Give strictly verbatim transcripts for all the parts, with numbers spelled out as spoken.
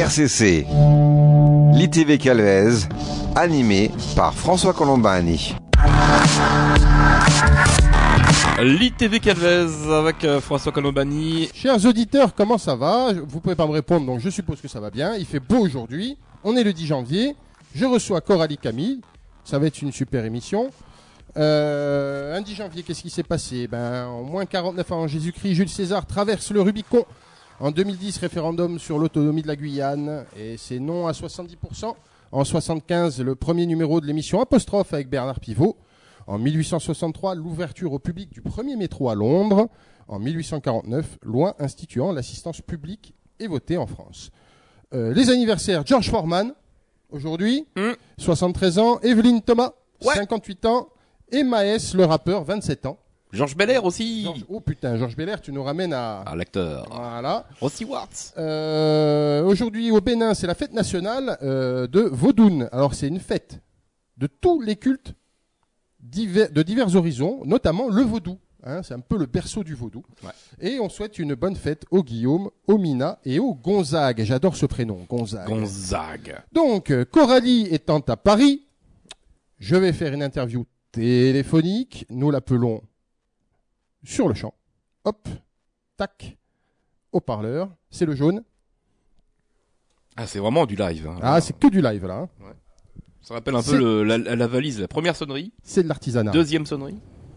R C C, l'I T V Calvez, animé par François Colombani. L'I T V Calvez avec euh, François Colombani. Chers auditeurs, comment ça va? Vous pouvez pas me répondre, donc je suppose que ça va bien. Il fait beau aujourd'hui. On est le dix janvier. Je reçois Coralie Camille. Ça va être une super émission. Euh, un dix janvier, qu'est-ce qui s'est passé? Ben, en moins quarante-neuf avant Jésus-Christ, Jules César traverse le Rubicon. En deux mille dix, référendum sur l'autonomie de la Guyane. Et c'est non à soixante-dix pour cent. En soixante-quinze, le premier numéro de l'émission Apostrophe avec Bernard Pivot. En mille huit cent soixante-trois, l'ouverture au public du premier métro à Londres. En mille huit cent quarante-neuf, loi instituant l'assistance publique est votée en France. Euh, les anniversaires, George Foreman, aujourd'hui, mmh. soixante-treize ans. Evelyne Thomas, ouais. cinquante-huit ans. Et Maes, le rappeur, vingt-sept ans. Georges Belair aussi. George... Oh putain, Georges Belair, tu nous ramènes à... Ah, l'acteur. Voilà. Rossi Wartz. Euh, aujourd'hui, au Bénin, c'est la fête nationale euh, de Vaudoun. Alors, c'est une fête de tous les cultes divers, de divers horizons, notamment le vaudou. Hein, c'est un peu le berceau du vaudou. Ouais. Et on souhaite une bonne fête au Guillaume, au Mina et au Gonzague. J'adore ce prénom, Gonzague. Gonzague. Donc, Coralie étant à Paris, je vais faire une interview téléphonique. Nous l'appelons sur le champ. Hop, tac, haut-parleur. C'est le jaune. Ah, c'est vraiment du live. Hein. Ah, c'est que du live là. Hein. Ouais. Ça rappelle un c'est... peu le, la, la valise. La première sonnerie. C'est de l'artisanat. Deuxième sonnerie.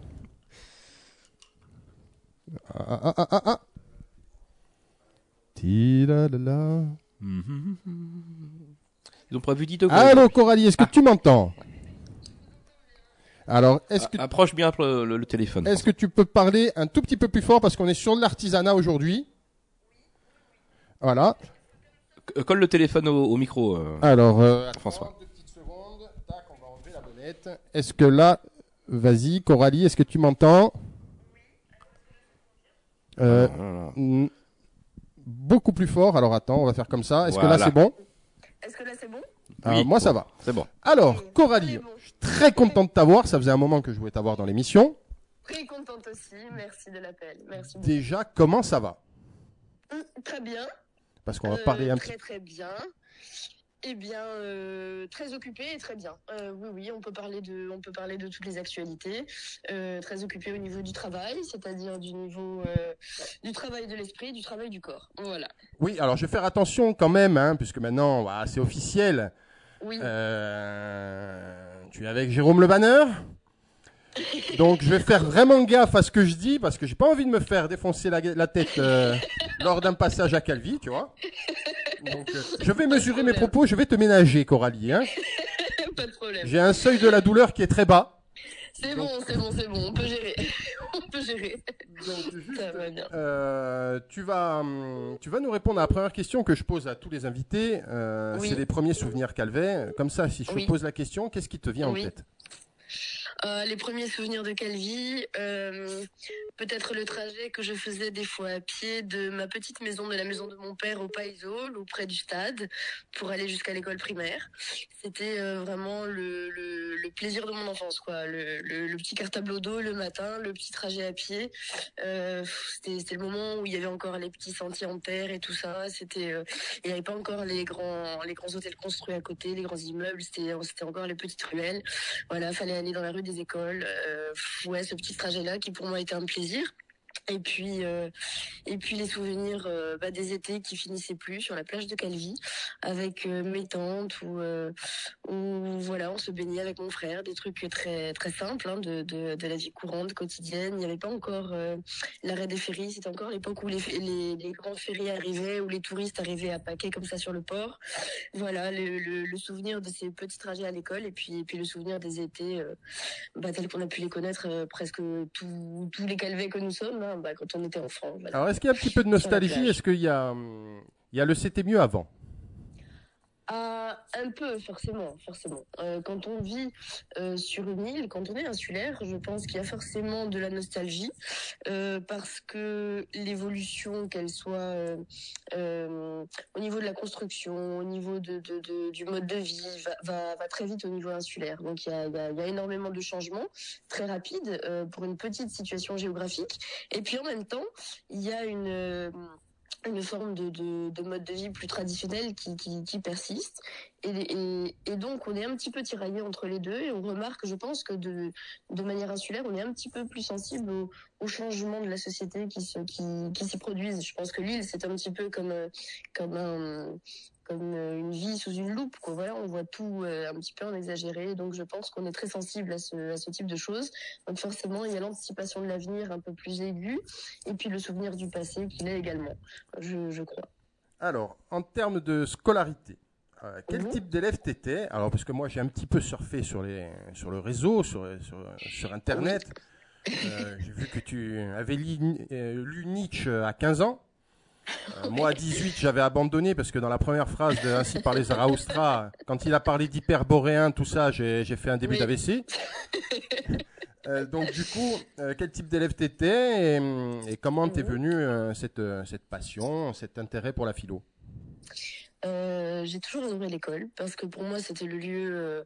Ah, ah, ah, ah, ah. Ti-la-la-la. Ils ont prévu dix degrés. Allô Coralie, est-ce que ah. tu m'entends? Alors, est-ce que... Approche bien le, le, le téléphone. Est-ce que tu peux parler un tout petit peu plus fort parce qu'on est sur de l'artisanat aujourd'hui? Voilà. C- colle le téléphone au, au micro, euh, Alors, euh, François. Attends, deux petites secondes. Tac, on va enlever la bonnette. Est-ce que là... Vas-y, Coralie, est-ce que tu m'entends? Euh, ah, non, non, non. M- beaucoup plus fort. Alors, attends, on va faire comme ça. Est-ce voilà. que là, c'est bon? Est-ce que là, c'est bon? Alors, oui, moi, ça va. C'est bon. Alors, Coralie, bon. Je suis très contente de t'avoir. Ça faisait un moment que je voulais t'avoir dans l'émission. Très contente aussi. Merci de l'appel. Merci. Déjà, beaucoup. Comment ça va? mmh, Très bien. Parce qu'on va euh, parler un très, petit... Très, très bien. Eh bien, euh, très occupé et très bien. Euh, oui, oui, on peut parler de, on peut parler de toutes les actualités. Euh, très occupé au niveau du travail, c'est-à-dire du niveau euh, du travail de l'esprit, du travail du corps. Voilà. Oui, alors je vais faire attention quand même, hein, puisque maintenant, voilà, c'est officiel. Oui. Euh, tu es avec Jérôme Le Banner. Donc, je vais faire vraiment gaffe à ce que je dis, parce que j'ai pas envie de me faire défoncer la, la tête euh, lors d'un passage à Calvi, tu vois. Donc, euh, je vais mesurer mes propos, je vais te ménager, Coralie. Hein. Pas de problème. J'ai un seuil de la douleur qui est très bas. C'est Donc... bon, c'est bon, c'est bon, on peut gérer. on peut gérer. Donc, juste, ça va bien. Euh, tu, vas, hum, tu vas nous répondre à la première question que je pose à tous les invités. Euh, oui. C'est les premiers souvenirs Calvet. Comme ça, si je oui. te pose la question, qu'est-ce qui te vient oui. en tête? Euh, les premiers souvenirs de Calvi, euh, peut-être le trajet que je faisais des fois à pied de ma petite maison, de la maison de mon père au Paysol, ou près du stade, pour aller jusqu'à l'école primaire. C'était euh, vraiment le, le, le plaisir de mon enfance, quoi. Le, le, le petit cartable au dos le matin, le petit trajet à pied. Euh, c'était, c'était le moment où il y avait encore les petits sentiers en terre et tout ça. C'était, euh, il n'y avait pas encore les grands, les grands hôtels construits à côté, les grands immeubles. C'était, c'était encore les petites ruelles. Voilà, fallait aller dans la rue des écoles. Euh, ouais, ce petit trajet-là qui pour moi était un plaisir. Et puis, euh, et puis les souvenirs euh, bah, des étés qui finissaient plus sur la plage de Calvi avec euh, mes tantes où, euh, où voilà, on se baignait avec mon frère, des trucs très très simples hein, de, de de la vie courante quotidienne. Il n'y avait pas encore euh, l'arrêt des ferries, c'était encore l'époque où les, les les grands ferries arrivaient, où les touristes arrivaient à paquer comme ça sur le port. Voilà, le, le, le souvenir de ces petits trajets à l'école et puis et puis le souvenir des étés euh, bah, tels qu'on a pu les connaître euh, presque tous tous les Calvets que nous sommes. Hein. Bah, quand on était enfant. Voilà. Alors, est-ce qu'il y a un petit peu de nostalgie? Est-ce qu'il y a, il y a le c'était mieux avant? Euh, un peu, forcément, forcément. Euh, quand on vit euh, sur une île, quand on est insulaire, je pense qu'il y a forcément de la nostalgie euh, parce que l'évolution, qu'elle soit euh, euh, au niveau de la construction, au niveau de, de, de du mode de vie, va, va, va très vite au niveau insulaire. Donc il y a, il y a, il y a énormément de changements très rapides euh, pour une petite situation géographique. Et puis en même temps, il y a une euh, une forme de, de, de mode de vie plus traditionnel qui, qui, qui persiste. Et, et, et donc, on est un petit peu tiraillé entre les deux. Et on remarque, je pense, que de, de manière insulaire, on est un petit peu plus sensible au, au changement de la société qui, se, qui, qui s'y produisent. Je pense que l'île, c'est un petit peu comme, comme un... comme une vie sous une loupe, quoi. Voilà, on voit tout euh, un petit peu en exagéré, donc je pense qu'on est très sensible à ce, à ce type de choses. Donc forcément, il y a l'anticipation de l'avenir un peu plus aiguë, et puis le souvenir du passé qu'il est également, je, je crois. Alors, en termes de scolarité, euh, quel Mhm. type d'élève t'étais? Alors, parce que moi, j'ai un petit peu surfé sur, les, sur le réseau, sur, sur, sur Internet. Euh, j'ai vu que tu avais lu, euh, lu Nietzsche à quinze ans. Euh, moi, à dix-huit, j'avais abandonné parce que dans la première phrase de Ainsi parlait Zarathustra, quand il a parlé d'hyperboréen, tout ça, j'ai, j'ai fait un début Oui. d'A V C. Euh, donc, du coup, euh, quel type d'élève t'étais et, et comment t'es Mhm. venue euh, cette, euh, cette passion, cet intérêt pour la philo? Euh, j'ai toujours adoré l'école parce que pour moi c'était le lieu euh,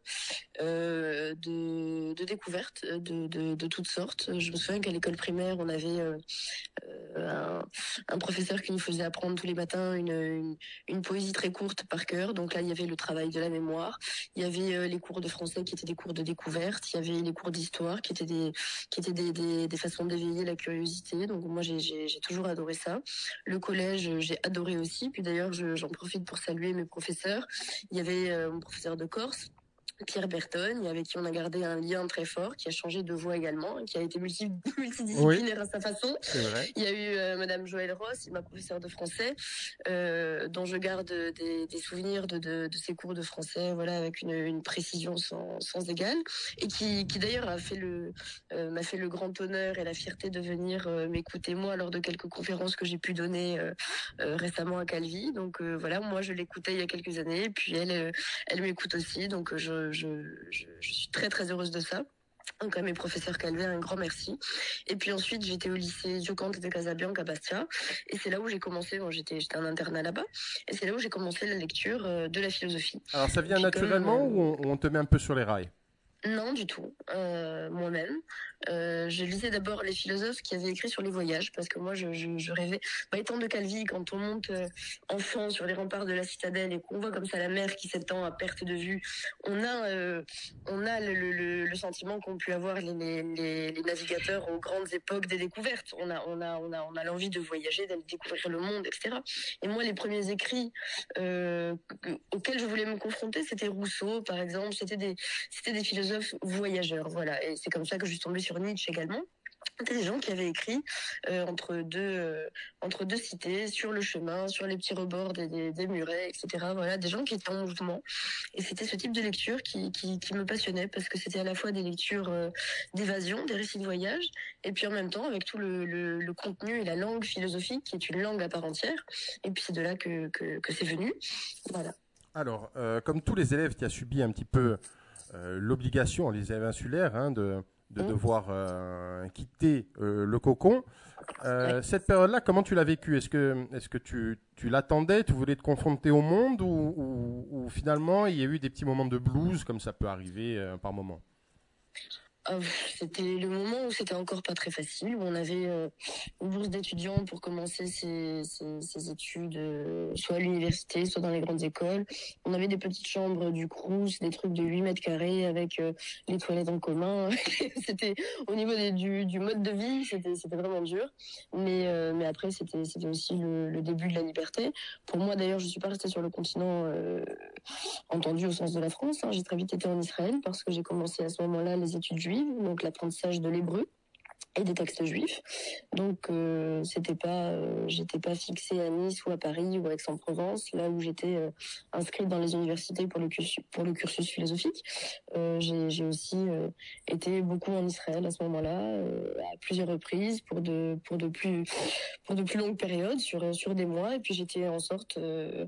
euh, de, de découverte de, de, de toutes sortes. Je me souviens qu'à l'école primaire on avait euh, un, un professeur qui nous faisait apprendre tous les matins une, une, une poésie très courte par cœur. Donc là il y avait le travail de la mémoire, il y avait euh, les cours de français qui étaient des cours de découverte, il y avait les cours d'histoire qui étaient des qui étaient des, des, des façons d'éveiller la curiosité. Donc moi j'ai, j'ai, j'ai toujours adoré ça. Le collège j'ai adoré aussi. Puis d'ailleurs je, j'en profite pour saluer mes professeurs. Il y avait euh, mon professeur de Corse, Pierre Berton, avec qui on a gardé un lien très fort, qui a changé de voix également, qui a été multi- multidisciplinaire oui. à sa façon. C'est vrai. Il y a eu euh, Madame Joëlle Ross, ma professeure de français, euh, dont je garde des, des souvenirs de, de, de ses cours de français, voilà, avec une, une précision sans, sans égale, et qui, qui d'ailleurs a fait le, euh, m'a fait le grand honneur et la fierté de venir euh, m'écouter moi lors de quelques conférences que j'ai pu donner euh, euh, récemment à Calvi. Donc euh, voilà, moi je l'écoutais il y a quelques années, et puis elle, euh, elle m'écoute aussi, donc je Je, je, je suis très très heureuse de ça. Donc à mes professeurs Calvé, un grand merci. Et puis ensuite, j'étais au lycée Gioconte de Casabianca à Bastia. Et c'est là où j'ai commencé, bon, j'étais, j'étais un internat là-bas. Et c'est là où j'ai commencé la lecture euh, de la philosophie. Alors ça vient puis naturellement comme, euh... ou on, on te met un peu sur les rails? Non, du tout. Euh, moi-même, euh, je lisais d'abord les philosophes qui avaient écrit sur les voyages, parce que moi, je, je, je rêvais. Bah, étant de Calvi, quand on monte euh, enfant sur les remparts de la citadelle et qu'on voit comme ça la mer qui s'étend à perte de vue, on a, euh, on a le, le, le sentiment qu'ont pu avoir les, les, les navigateurs aux grandes époques des découvertes. On a, on a, on a, on a l'envie de voyager, d'aller découvrir le monde, et cetera. Et moi, les premiers écrits euh, auxquels je voulais me confronter, c'était Rousseau, par exemple. C'était des, c'était des philosophes voyageurs, voilà. Et c'est comme ça que je suis tombée sur Nietzsche également. C'était des gens qui avaient écrit euh, entre deux euh, entre deux cités, sur le chemin, sur les petits rebords des, des, des murets, et cetera. Voilà, des gens qui étaient en mouvement. Et c'était ce type de lecture qui, qui, qui me passionnait, parce que c'était à la fois des lectures euh, d'évasion, des récits de voyage, et puis en même temps avec tout le, le, le contenu et la langue philosophique, qui est une langue à part entière. Et puis c'est de là que, que, que c'est venu. Voilà. Alors, euh, comme tous les élèves qui a subi un petit peu euh, l'obligation, les élèves insulaires, hein, de de devoir euh, quitter euh, le cocon. Euh, ouais. Cette période-là, comment tu l'as vécue? Est-ce que, est-ce que tu, tu l'attendais? Tu voulais te confronter au monde ou, ou, ou finalement il y a eu des petits moments de blues comme ça peut arriver euh, par moment? Euh, c'était le moment où c'était encore pas très facile, où on avait euh, une bourse d'étudiants pour commencer ses, ses, ses études, euh, soit à l'université, soit dans les grandes écoles. On avait des petites chambres du Crous, des trucs de huit mètres carrés avec euh, les toilettes en commun. C'était au niveau des, du, du mode de vie, c'était, c'était vraiment dur. Mais, euh, mais après, c'était, c'était aussi le, le début de la liberté. Pour moi, d'ailleurs, je suis pas restée sur le continent euh, entendu au sens de la France. Hein. J'ai très vite été en Israël parce que j'ai commencé à ce moment-là les études juives, donc l'apprentissage de l'hébreu et des textes juifs. Donc euh, c'était pas, euh, j'étais pas fixée à Nice ou à Paris ou à Aix-en-Provence, là où j'étais euh, inscrite dans les universités pour le cursus, pour le cursus philosophique. Euh, j'ai, j'ai aussi euh, été beaucoup en Israël à ce moment-là, euh, à plusieurs reprises pour de pour de plus pour de plus longues périodes, sur sur des mois. Et puis j'étais en sorte euh,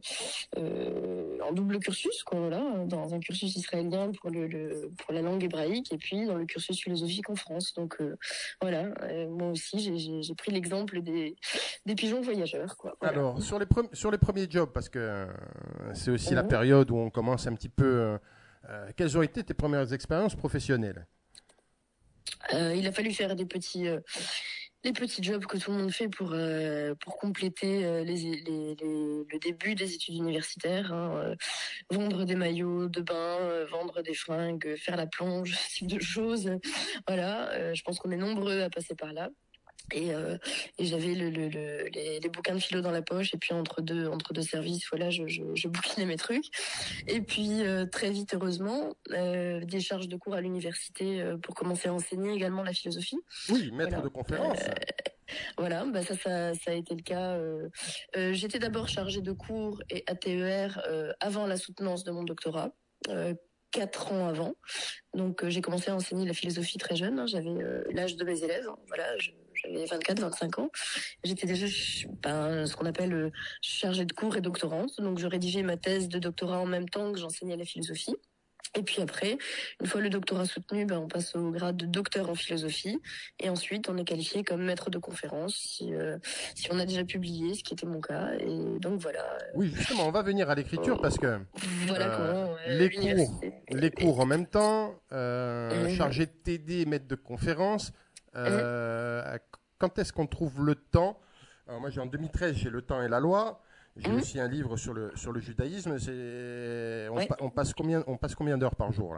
euh, en double cursus, quoi, voilà, dans un cursus israélien pour le, le pour la langue hébraïque et puis dans le cursus philosophique en France. Donc euh, voilà. Voilà, euh, moi aussi, j'ai, j'ai, j'ai pris l'exemple des, des pigeons voyageurs, quoi. Voilà. Alors, sur les, pre- sur les premiers jobs, parce que euh, c'est aussi mmh. la période où on commence un petit peu... Euh, euh, quelles ont été tes premières expériences professionnelles? euh, Il a fallu faire des petits... Euh, les petits jobs que tout le monde fait pour euh, pour compléter euh, les, les, les le début des études universitaires, hein, euh, vendre des maillots de bain, euh, vendre des fringues, faire la plonge, ce type de choses. Voilà, euh, je pense qu'on est nombreux à passer par là. Et, euh, et j'avais le, le, le, les, les bouquins de philo dans la poche, et puis entre deux entre deux services, voilà, je, je, je bouquinais mes trucs. Et puis euh, très vite, heureusement, euh, des charges de cours à l'université euh, pour commencer à enseigner également la philosophie. Oui, maître Voilà. de conférence. Euh, voilà, bah ça, ça, ça a été le cas. Euh, euh, j'étais d'abord chargée de cours et A T E R euh, avant la soutenance de mon doctorat. Euh, quatre ans avant. Donc euh, j'ai commencé à enseigner la philosophie très jeune, hein. J'avais euh, l'âge de mes élèves, hein. Voilà, je, j'avais vingt-quatre vingt-cinq ans. J'étais déjà ben, ce qu'on appelle euh, chargée de cours et doctorante, donc je rédigeais ma thèse de doctorat en même temps que j'enseignais la philosophie. Et puis après, une fois le doctorat soutenu, ben on passe au grade de docteur en philosophie, et ensuite on est qualifié comme maître de conférence si euh, si on a déjà publié, ce qui était mon cas. Et donc voilà. Oui, justement, on va venir à l'écriture parce que Voilà euh, comment euh, les cours, l'université- les cours en même temps, euh, Mhm. chargé de t'aider, maître de conférence. Euh, Quand est-ce qu'on trouve le temps? Alors moi, j'ai en deux mille treize, j'ai Le Temps et la Loi. J'ai Mhm. aussi un livre sur le sur le judaïsme. C'est on, Ouais. pa- on passe combien on passe combien d'heures par jour là?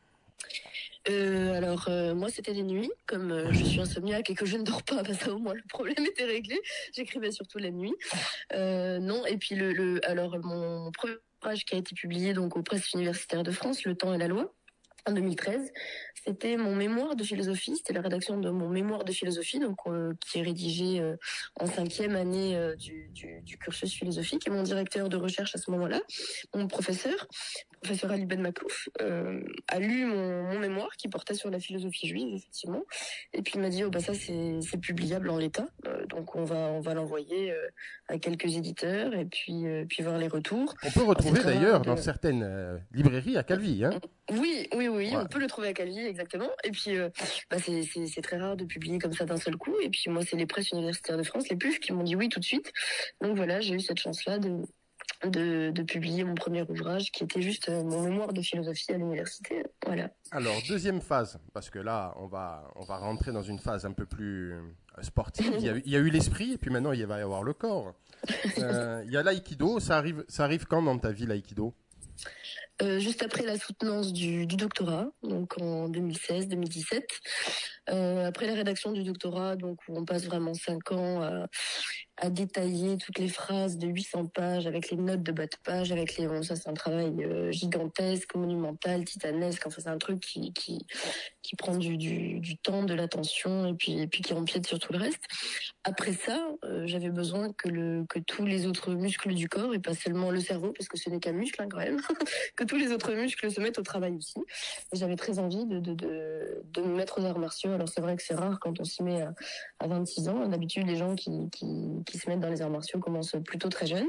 Euh, alors euh, moi c'était les nuits, comme euh, je suis insomniaque et que je ne dors pas, bah, ça au moins le problème était réglé. J'écrivais surtout la nuit. Euh, non, et puis le, le alors mon premier ouvrage qui a été publié donc aux presses universitaires de France, Le Temps et la Loi, en deux mille treize, c'était mon mémoire de philosophie, c'était la rédaction de mon mémoire de philosophie, donc euh, qui est rédigé euh, en cinquième année euh, du, du, du cursus philosophique. Et mon directeur de recherche à ce moment-là, mon professeur, professeur Ali Ben Maklouf, euh, a lu mon, mon mémoire qui portait sur la philosophie juive, effectivement. Et puis il m'a dit, oh bah ça c'est c'est publiable en l'état, euh, donc on va on va l'envoyer euh, à quelques éditeurs et puis euh, puis voir les retours. On peut retrouver c'est très d'ailleurs rare de- dans certaines euh, librairies à Calvi. Hein. Oui, oui, oui, Ouais. on peut le trouver à Calvi, exactement. Et puis, euh, bah, c'est, c'est, c'est très rare de publier comme ça d'un seul coup. Et puis, moi, c'est les presses universitaires de France, les P U F, qui m'ont dit oui tout de suite. Donc voilà, j'ai eu cette chance-là de, de, de publier mon premier ouvrage, qui était juste euh, mon mémoire de philosophie à l'université. Voilà. Alors deuxième phase, parce que là on va on va rentrer dans une phase un peu plus euh, sportive. Il y a, eu- il y a eu l'esprit et puis maintenant il va y avoir le corps. Euh, il y a l'aïkido. Ça arrive ça arrive quand dans ta vie l'aïkido? Euh, juste après la soutenance du, du doctorat, donc en deux mille seize deux mille dix-sept. Euh, après la rédaction du doctorat, donc où on passe vraiment cinq ans à, à détailler toutes les phrases de huit cents pages avec les notes de bas de page, avec les bon, ça c'est un travail euh, gigantesque, monumental, titanesque. Enfin c'est un truc qui qui qui prend du du, du temps, de l'attention et puis et puis qui empiète sur tout le reste. Après ça, euh, j'avais besoin que le que tous les autres muscles du corps et pas seulement le cerveau parce que ce n'est qu'un muscle hein, quand même, que tous les autres muscles se mettent au travail aussi. Et j'avais très envie de de de, de me mettre aux arts martiaux. Alors c'est vrai que c'est rare quand on s'y met à, à vingt-six ans. D'habitude, les gens qui qui qui se mettent dans les arts martiaux commencent plutôt très jeunes.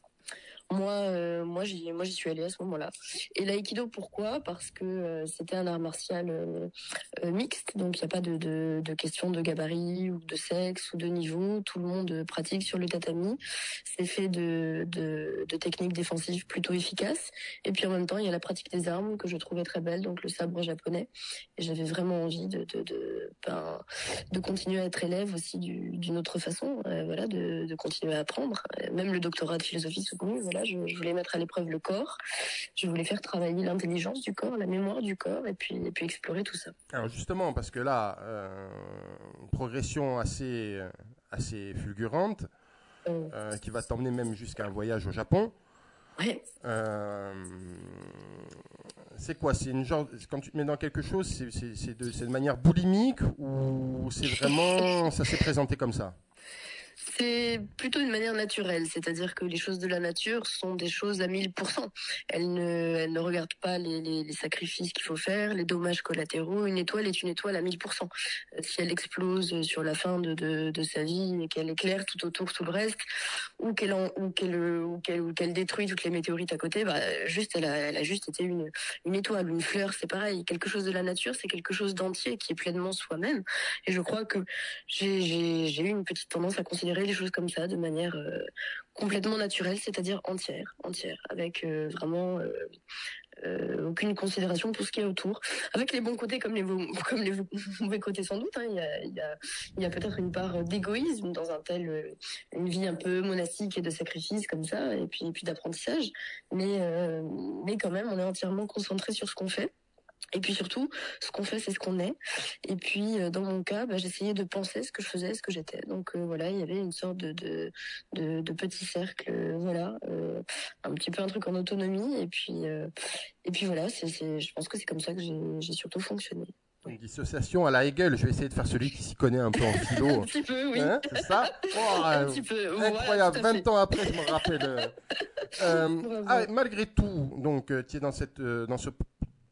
Moi, euh, moi, j'y, moi, j'y suis allée à ce moment-là. Et l'aïkido, pourquoi? Parce que euh, c'était un art martial euh, euh, mixte, donc il n'y a pas de, de, de question de gabarit ou de sexe ou de niveau. Tout le monde pratique sur le tatami. C'est fait de, de, de techniques défensives plutôt efficaces. Et puis en même temps, il y a la pratique des armes que je trouvais très belle, donc le sabre japonais. Et j'avais vraiment envie de, de, de, ben, de continuer à être élève aussi du, d'une autre façon, euh, voilà, de, de continuer à apprendre. Euh, Même le doctorat de philosophie soutenu, voilà. Je, je voulais mettre à l'épreuve le corps, je voulais faire travailler l'intelligence du corps, la mémoire du corps, et puis, et puis explorer tout ça. Alors justement, parce que là, euh, une progression assez, euh, assez fulgurante, Euh, euh, qui va t'emmener même jusqu'à un voyage au Japon. ouais. Euh, c'est quoi? C'est une genre quand tu te mets dans quelque chose, c'est, c'est, c'est de, c'est de manière boulimique ou c'est vraiment ça s'est présenté comme ça? C'est plutôt une manière naturelle, c'est-à-dire que les choses de la nature sont des choses à mille pour cent. Elles ne, elles ne regardent pas les, les, les sacrifices qu'il faut faire, les dommages collatéraux. Une étoile est une étoile à mille pour cent. Euh, Si elle explose sur la fin de, de, de sa vie et qu'elle éclaire tout autour tout le reste, ou qu'elle, en, ou qu'elle, ou qu'elle, ou qu'elle détruit toutes les météorites à côté, bah, juste, elle a, elle a juste été une, une étoile. Une fleur, c'est pareil. Quelque chose de la nature, c'est quelque chose d'entier qui est pleinement soi-même. Et je crois que j'ai, j'ai, j'ai eu une petite tendance à considérer les choses comme ça, de manière euh, complètement naturelle, c'est-à-dire entière, entière, avec euh, vraiment euh, euh, aucune considération pour ce qu'il y a autour. Avec les bons côtés comme les, comme les mauvais côtés sans doute. Hein. Il y a, il y a, il y a peut-être une part d'égoïsme dans un tel, une vie un peu monastique et de sacrifice comme ça, et puis, et puis d'apprentissage. Mais, euh, mais quand même, on est entièrement concentré sur ce qu'on fait. Et puis surtout, ce qu'on fait, c'est ce qu'on est. Et puis, euh, dans mon cas, bah, j'essayais de penser ce que je faisais, ce que j'étais. Donc euh, voilà, il y avait une sorte de de de, de petit cercle, euh, voilà, euh, un petit peu un truc en autonomie. Et puis euh, et puis voilà, c'est, c'est, je pense que c'est comme ça que j'ai, j'ai surtout fonctionné. Une dissociation à la Hegel. Je vais essayer de faire celui qui s'y connaît un peu en philo. Un petit peu, oui. Hein, c'est ça. Oh, Un euh, petit peu. Incroyable. Voilà, vingt ans après, je me rappelle. Euh, euh, ah, malgré tout, donc, euh, tu es dans cette euh, dans ce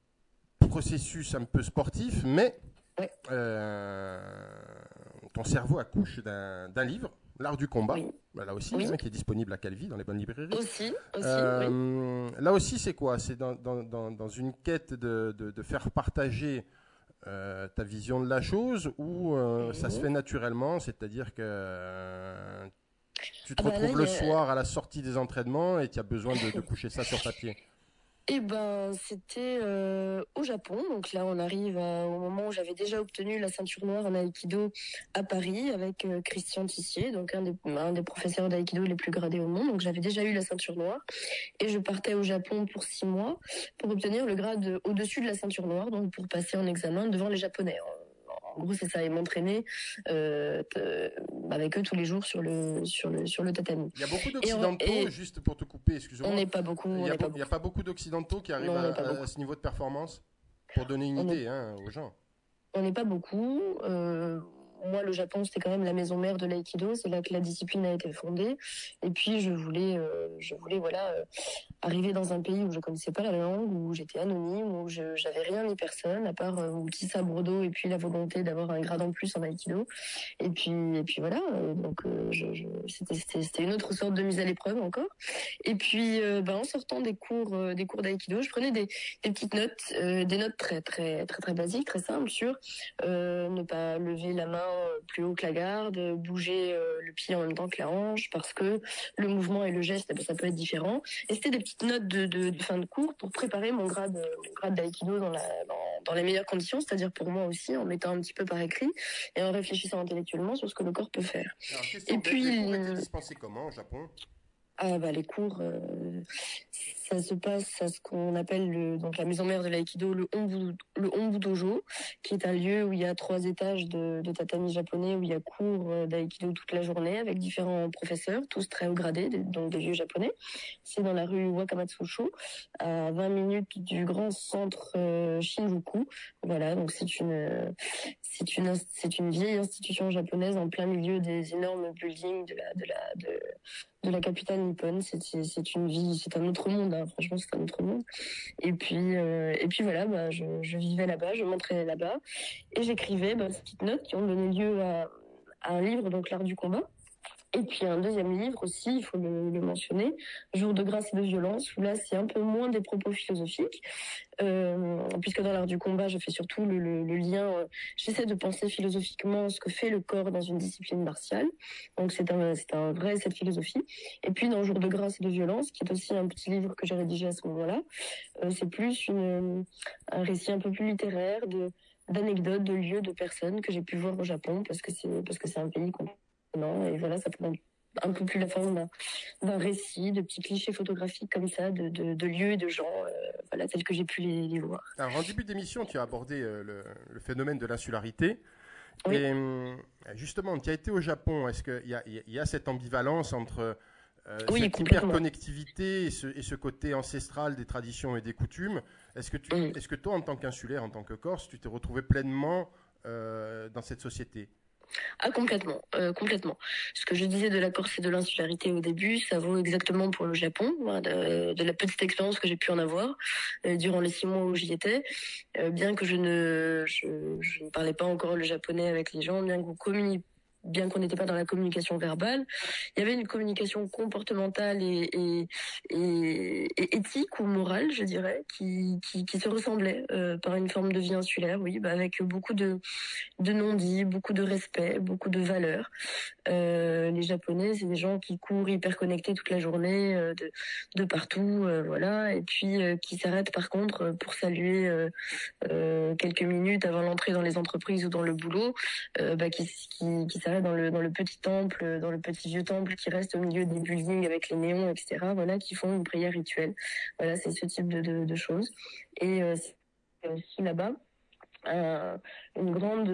processus un peu sportif, mais ouais. euh, ton cerveau accouche d'un, d'un livre, L'Art du combat, oui. là aussi, oui. hein, qui est disponible à Calvi, dans les bonnes librairies. Aussi, aussi euh, oui. Là aussi, c'est quoi? C'est dans, dans, dans, dans une quête de, de, de faire partager euh, ta vision de la chose, ou euh, mmh. ça se fait naturellement, c'est-à-dire que euh, tu te ah retrouves bah là, le a... soir à la sortie des entraînements et tu as besoin de, de coucher ça sur papier? Eh ben, c'était euh, au Japon. Donc là, on arrive à, au moment où j'avais déjà obtenu la ceinture noire en Aïkido à Paris avec euh, Christian Tissier, donc un des, un des professeurs d'Aïkido les plus gradés au monde. Donc j'avais déjà eu la ceinture noire et je partais au Japon pour six mois pour obtenir le grade au-dessus de la ceinture noire, donc pour passer en examen devant les Japonais. En gros, c'est ça, et m'entraîner euh, avec eux tous les jours sur le sur le sur le tatami. Il y a beaucoup d'occidentaux, et on, et juste pour te couper, excuse-moi. On n'est pas beaucoup. Il n'y a, a, pas, a pas beaucoup d'occidentaux qui arrivent à, à, à ce niveau de performance, pour donner une on idée est, hein, aux gens. On n'est pas beaucoup. Euh, moi, le Japon, c'était quand même la maison mère de l'aïkido. C'est là que la discipline a été fondée. Et puis, je voulais, euh, je voulais, voilà, euh, arriver dans un pays où je connaissais pas la langue, où j'étais anonyme, où je j'avais rien ni personne, à part euh, mon petit sabre d'eau et puis la volonté d'avoir un grade en plus en aïkido. Et puis, et puis voilà. Euh, donc, euh, je, je, c'était, c'était, c'était une autre sorte de mise à l'épreuve encore. Et puis, euh, ben, en sortant des cours, euh, des cours d'aïkido, je prenais des, des petites notes, euh, des notes très, très, très, très basiques, très simples sur euh, ne pas lever la main plus haut que la garde, bouger euh, le pied en même temps que la hanche, parce que le mouvement et le geste, ça peut être différent. Et c'était des petites notes de, de, de fin de cours pour préparer mon grade, mon grade d'aïkido dans, la, dans, dans les meilleures conditions, c'est-à-dire pour moi aussi, en mettant un petit peu par écrit et en réfléchissant intellectuellement sur ce que le corps peut faire. Alors, et puis, les cours étaient dispensés comment au Japon? Ah bah les cours, euh, ça se passe à ce qu'on appelle le, donc la maison mère de l'aïkido, le Onbu, le Onbu Dojo, qui est un lieu où il y a trois étages de, de tatami japonais, où il y a cours d'aïkido toute la journée avec différents professeurs, tous très haut gradés, donc des vieux japonais. C'est dans la rue Wakamatsusho, à vingt minutes du grand centre euh, Shinjuku. Voilà, donc c'est une, c'est une, c'est une vieille institution japonaise en plein milieu des énormes buildings de la, de la, de, de la capitale nippone. C'est, c'est, c'est une vie, c'est un autre monde, hein. Franchement, c'est un autre monde. Et puis, euh, et puis voilà, bah, je, je vivais là-bas, je m'entraînais là-bas, et j'écrivais bah, ces petites notes qui ont donné lieu à, à un livre, donc L'Art du combat. Et puis un deuxième livre aussi, il faut le, le mentionner, Jour de grâce et de violence, où là c'est un peu moins des propos philosophiques, euh, puisque dans l'art du combat, je fais surtout le, le, le lien, euh, j'essaie de penser philosophiquement ce que fait le corps dans une discipline martiale, donc c'est un, c'est un vrai cette philosophie. Et puis dans Jour de grâce et de violence, qui est aussi un petit livre que j'ai rédigé à ce moment-là, euh, c'est plus une, un récit un peu plus littéraire de d'anecdotes, de lieux, de personnes que j'ai pu voir au Japon, parce que c'est parce que c'est un pays qu'on non, et voilà, ça prend un peu plus la forme d'un, d'un récit, de petits clichés photographiques comme ça, de, de, de lieux et de gens, euh, voilà, tels que j'ai pu les, les voir. Alors, en début d'émission, tu as abordé euh, le, le phénomène de l'insularité. Oui. Et justement, tu as été au Japon. Est-ce qu'il y a, il y a cette ambivalence entre euh, oui, cette hyperconnectivité et ce, et ce côté ancestral des traditions et des coutumes? Est-ce que, tu, mm. est-ce que toi, en tant qu'insulaire, en tant que Corse, tu t'es retrouvé pleinement euh, dans cette société? Ah, complètement, euh, complètement. Ce que je disais de la Corse et de l'insularité au début, ça vaut exactement pour le Japon, hein, de, de la petite expérience que j'ai pu en avoir euh, durant les six mois où j'y étais. Euh, bien que je ne, je, je ne parlais pas encore le japonais avec les gens, bien qu'on communique bien qu'on n'était pas dans la communication verbale, il y avait une communication comportementale et, et, et, et éthique ou morale, je dirais, qui, qui, qui se ressemblait euh, par une forme de vie insulaire, oui, bah, avec beaucoup de, de non-dits, beaucoup de respect, beaucoup de valeurs. Euh, les Japonais, c'est des gens qui courent hyper connectés toute la journée, euh, de, de partout, euh, voilà, et puis euh, qui s'arrêtent par contre pour saluer euh, euh, quelques minutes avant l'entrée dans les entreprises ou dans le boulot, euh, bah, qui, qui, qui s'arrêtent dans le, dans le petit temple, dans le petit vieux temple qui reste au milieu des buildings avec les néons, et cetera. Voilà, qui font une prière rituelle. Voilà, c'est ce type de, de, de choses. Et euh, c'est aussi là-bas euh, une grande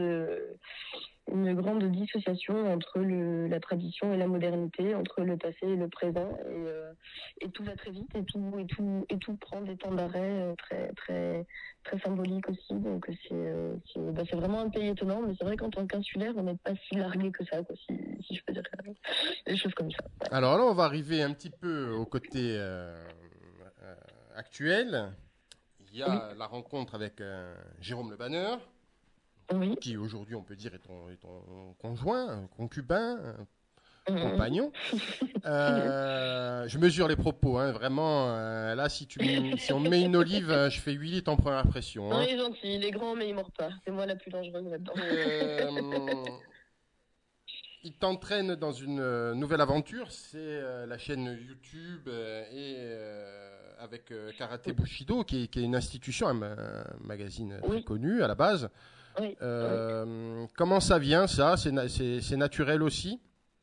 une grande dissociation entre le, la tradition et la modernité, entre le passé et le présent, et, euh, et tout va très vite, et tout et tout et tout prend des temps d'arrêt euh, très très très symboliques aussi. Donc c'est euh, c'est, bah, c'est vraiment un pays étonnant, mais c'est vrai qu'en tant qu'insulaire, on n'est pas si largué que ça, quoi, si, si je peux dire euh, des choses comme ça. Ouais. Alors là, on va arriver un petit peu au côté euh, euh, actuel. Il y a oui. la rencontre avec euh, Jérôme Le Banner. Oui. Qui aujourd'hui on peut dire est ton, est ton conjoint, concubin, mmh. compagnon. euh, je mesure les propos, hein, vraiment. Euh, là, si tu si on me met une olive, je fais huit litres en première pression. Non, hein. il est gentil, il est grand mais il mord pas. C'est moi la plus dangereuse là-dedans. Euh, il t'entraîne dans une nouvelle aventure, c'est euh, la chaîne YouTube euh, et euh, avec euh, Karaté Bushido, qui est, qui est une institution, un, un magazine oui. très connu à la base. Oui, euh, oui. Comment ça vient, ça c'est, na- c'est, c'est naturel aussi?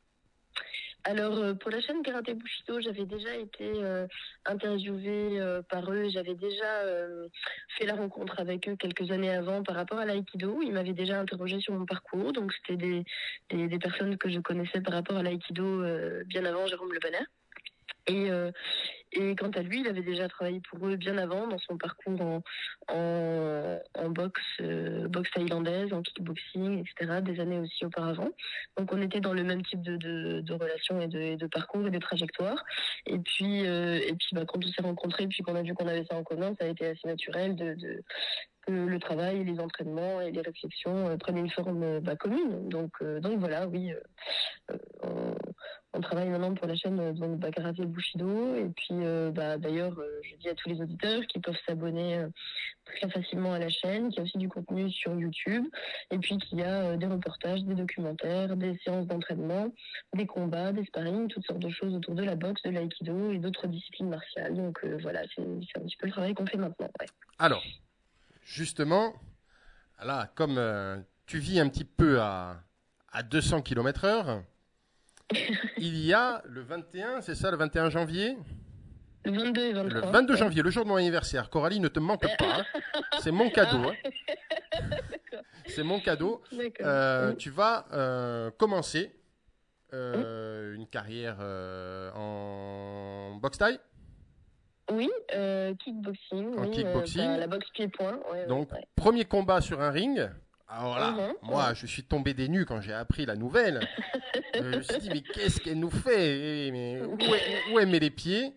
Alors, euh, pour la chaîne Karaté Bushido, j'avais déjà été euh, interviewée euh, par eux. J'avais déjà euh, fait la rencontre avec eux quelques années avant par rapport à l'aïkido. Ils m'avaient déjà interrogé sur mon parcours. Donc, c'était des, des, des personnes que je connaissais par rapport à l'aïkido euh, bien avant Jérôme Le Banner. Et, euh, et quant à lui, il avait déjà travaillé pour eux bien avant dans son parcours en, en, en boxe, euh, boxe thaïlandaise, en kickboxing, et cetera, des années aussi auparavant. Donc on était dans le même type de, de, de relations et de, et de parcours et de trajectoires. Et puis, euh, et puis bah, quand on s'est rencontrés, puis qu'on a vu qu'on avait ça en commun, ça a été assez naturel de... de que le travail, les entraînements et les réflexions euh, prennent une forme bah, commune. Donc, euh, donc voilà, oui, euh, on, on travaille maintenant pour la chaîne euh, donc bah, Karaté Bushido. Et puis, euh, bah, d'ailleurs, euh, je dis à tous les auditeurs qu'ils peuvent s'abonner euh, très facilement à la chaîne, qu'il y a aussi du contenu sur YouTube, et puis qu'il y a euh, des reportages, des documentaires, des séances d'entraînement, des combats, des sparring, toutes sortes de choses autour de la boxe, de l'aïkido et d'autres disciplines martiales. Donc euh, voilà, c'est, c'est un petit peu le travail qu'on fait maintenant. Ouais. Alors, justement, là, comme euh, tu vis un petit peu à, à deux cents kilomètres heure, il y a le vingt et un, c'est ça, le vingt et un janvier? Le vingt-deux et vingt-trois. Le vingt-deux janvier, le jour de mon anniversaire. Coralie, ne te manque pas. Hein. C'est mon cadeau. Hein. C'est mon cadeau. Euh, tu vas euh, commencer euh, une carrière euh, en boxe thaï. Oui, euh, kickboxing. En oui, kickboxing. Euh, bah, la boxe pied-point. Ouais, Donc, ouais. premier combat sur un ring. Alors là, uh-huh, moi, ouais. je suis tombé des nues quand j'ai appris la nouvelle. euh, je me suis dit, mais qu'est-ce qu'elle nous fait? mais où, est, où elle met les pieds?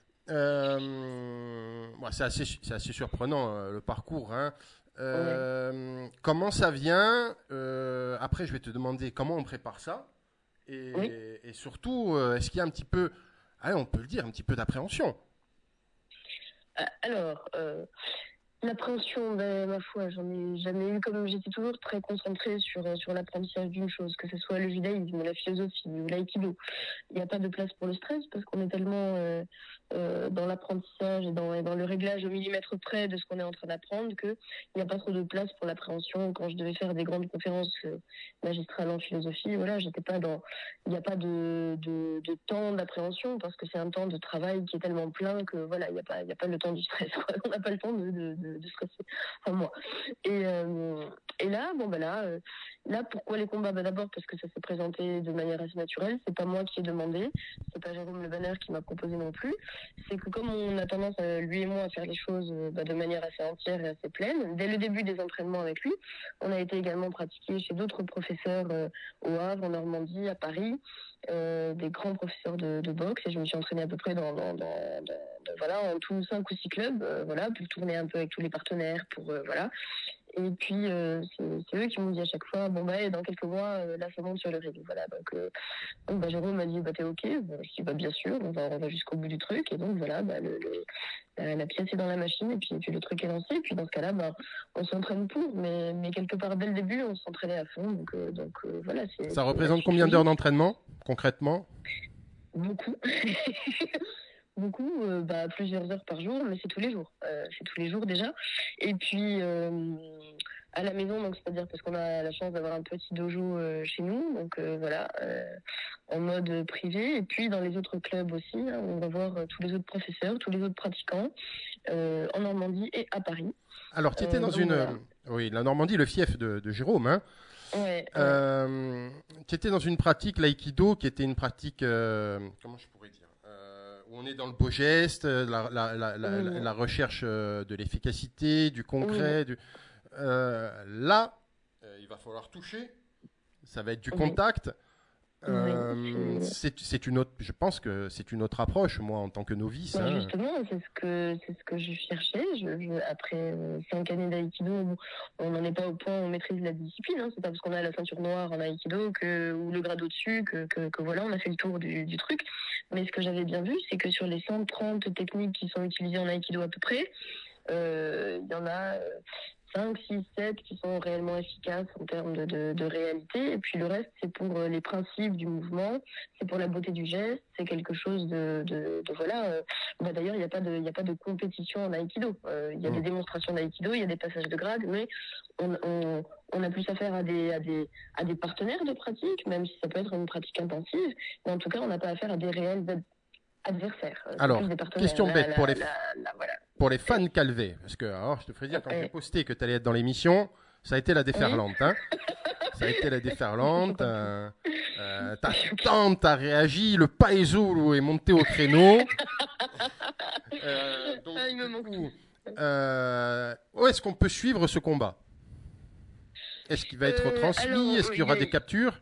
euh, bon, c'est, assez, c'est assez surprenant, euh, le parcours. Hein. Euh, ouais. Comment ça vient? euh, Après, je vais te demander comment on prépare ça. Et, oui. et surtout, euh, est-ce qu'il y a un petit peu, allez, on peut le dire, un petit peu d'appréhension? Alors, euh, l'appréhension, ben, ma foi, j'en ai jamais eu. Comme j'étais toujours très concentrée sur sur l'apprentissage d'une chose, que ce soit le judaïsme, la philosophie ou l'aïkido. Il n'y a pas de place pour le stress parce qu'on est tellement euh, euh, dans l'apprentissage et dans, et dans le réglage au millimètre près de ce qu'on est en train d'apprendre qu'il n'y a pas trop de place pour l'appréhension. Quand je devais faire des grandes conférences euh, magistrales en philosophie, voilà, j'étais pas dans. Il n'y a pas de, de de temps d'appréhension parce que c'est un temps de travail qui est tellement plein que voilà, il n'y a pas il y a pas le temps du stress. Quoi. On n'a pas le temps de, de, de de stresser, enfin moi. Et, euh, et là, bon ben là, euh, là pourquoi les combats? Ben d'abord parce que ça s'est présenté de manière assez naturelle. C'est pas moi qui ai demandé, c'est pas Jérôme Le Banner qui m'a proposé non plus. C'est que comme on a tendance, euh, lui et moi, à faire les choses euh, bah, de manière assez entière et assez pleine, dès le début des entraînements avec lui, on a été également pratiqué chez d'autres professeurs euh, au Havre, en Normandie, à Paris. Euh, des grands professeurs de, de boxe et je me suis entraînée à peu près dans, dans, dans, dans, dans voilà en tout cinq ou six clubs euh, voilà pour tourner un peu avec tous les partenaires pour euh, voilà Et puis, euh, c'est, c'est eux qui m'ont dit à chaque fois, bon, bah, et dans quelques mois, euh, là, ça monte sur le ring. Voilà, donc, euh, donc bah, Jérôme m'a dit, bah, t'es OK. Bah, je dis, bah, bien sûr, on va, on va jusqu'au bout du truc. Et donc, voilà, bah, le, le, la, la pièce est dans la machine, et puis, et puis le truc est lancé. Et puis, dans ce cas-là, bah, on s'entraîne pour. Mais, mais quelque part, dès le début, on s'entraînait à fond. Donc, euh, donc euh, voilà. C'est, Ça c'est représente là-dessus. combien d'heures d'entraînement, concrètement? Beaucoup. Beaucoup, euh, bah, plusieurs heures par jour, mais c'est tous les jours. Euh, c'est tous les jours déjà. Et puis, euh, à la maison, donc c'est-à-dire parce qu'on a la chance d'avoir un petit dojo euh, chez nous, donc euh, voilà, euh, en mode privé. Et puis dans les autres clubs aussi, hein, on va voir euh, tous les autres professeurs, tous les autres pratiquants, euh, en Normandie et à Paris. Alors, tu étais Euh, dans donc une... voilà. euh, oui, la Normandie, le fief de, de Jérôme, hein. Ouais, ouais. Euh, tu étais dans une pratique, l'aïkido, qui était une pratique... euh, comment je pourrais dire euh, où on est dans le beau geste, la, la, la, la, Oui. la, la recherche euh, de l'efficacité, du concret. Du, euh, là, euh, il va falloir toucher. Ça va être du Oui. contact. Euh, Oui, c'est- c'est c'est une autre, je pense que c'est une autre approche, moi, en tant que novice. Bah, hein. justement, c'est ce que c'est ce que je cherchais. Je, je- après euh, cinq années d'aïkido, où on n'en est pas au point où on maîtrise la discipline. Hein. C'est pas parce qu'on a la ceinture noire en aïkido que ou le grade au-dessus que, que que voilà, on a fait le tour du, du truc. Mais ce que j'avais bien vu, c'est que sur les cent trente techniques qui sont utilisées en aïkido à peu près, euh, il y en a euh, cinq, six, sept qui sont réellement efficaces en termes de, de, de réalité. Et puis le reste, c'est pour euh, les principes du mouvement, c'est pour la beauté du geste, c'est quelque chose de, de, de voilà. Euh, bah, d'ailleurs, il n'y a pas de, il y a pas de compétition en aïkido. Euh, Il y a Mmh. des démonstrations d'aïkido, il y a des passages de grade, mais on, on, on a plus affaire à des, à des, à des partenaires de pratique, même si ça peut être une pratique intensive. Mais en tout cas, on n'a pas affaire à des réels ad- adversaires. Euh, c'est Alors, plus des partenaires. question Là, bête là, pour les- là, là, voilà. Pour les fans calvés, parce que alors, je te ferai dire, quand Ouais. j'ai posté que tu allais être dans l'émission, ça a été la déferlante. Hein. Ça a été la déferlante. Euh, euh, ta tante a réagi, le paeso est monté au créneau. Euh, donc, Ah, il me du manque. coup, euh, où est-ce qu'on peut suivre ce combat? Est-ce qu'il va être Euh, transmis? alors, Est-ce qu'il y aura il y a- des captures?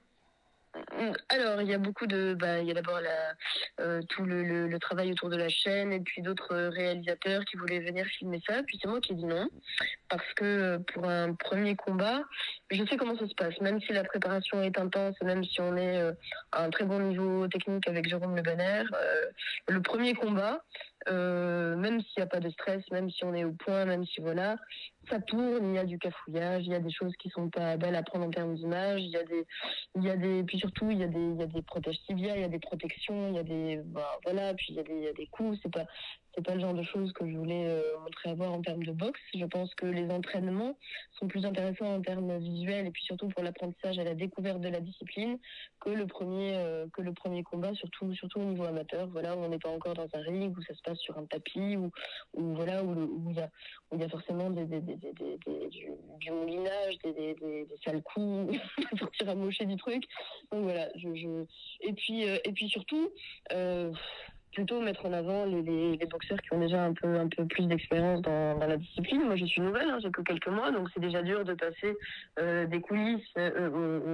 Alors, il y a beaucoup de, bah, il y a d'abord la, euh, tout le, le, le travail autour de la chaîne et puis d'autres euh, réalisateurs qui voulaient venir filmer ça. Puis c'est moi qui ai dit non parce que euh, pour un premier combat, je sais comment ça se passe. Même si la préparation est intense, même si on est euh, à un très bon niveau technique avec Jérôme Le Banner, euh, le premier combat, euh, même s'il n'y a pas de stress, même si on est au point, même si voilà, ça tourne, il y a du cafouillage, il y a des choses qui sont pas belles à prendre en termes d'image, il y a des, il y a des, puis surtout il y a des, il y a des protèges tibias, il y a des protections, il y a des, bah, voilà, puis il y a des, il y a des coups, c'est pas, c'est pas le genre de choses que je voulais euh, montrer à voir en termes de boxe. Je pense que les entraînements sont plus intéressants en termes visuels et puis surtout pour l'apprentissage et la découverte de la discipline que le premier, euh, que le premier combat, surtout, surtout au niveau amateur, voilà, où on n'est pas encore dans un ring, où ça se passe sur un tapis, où, où voilà, où, le- où il y a, où il y a forcément des, des, des, des, des, des- du, du moulinage, des, des, des, des sales coups, sortir amoché du truc. Donc voilà, je, je... et puis, euh, et puis surtout, euh, plutôt mettre en avant les, les, les boxeurs qui ont déjà un peu un peu plus d'expérience dans, dans la discipline. Moi, je suis nouvelle, hein, j'ai que quelques mois, donc c'est déjà dur de passer euh, des coulisses euh,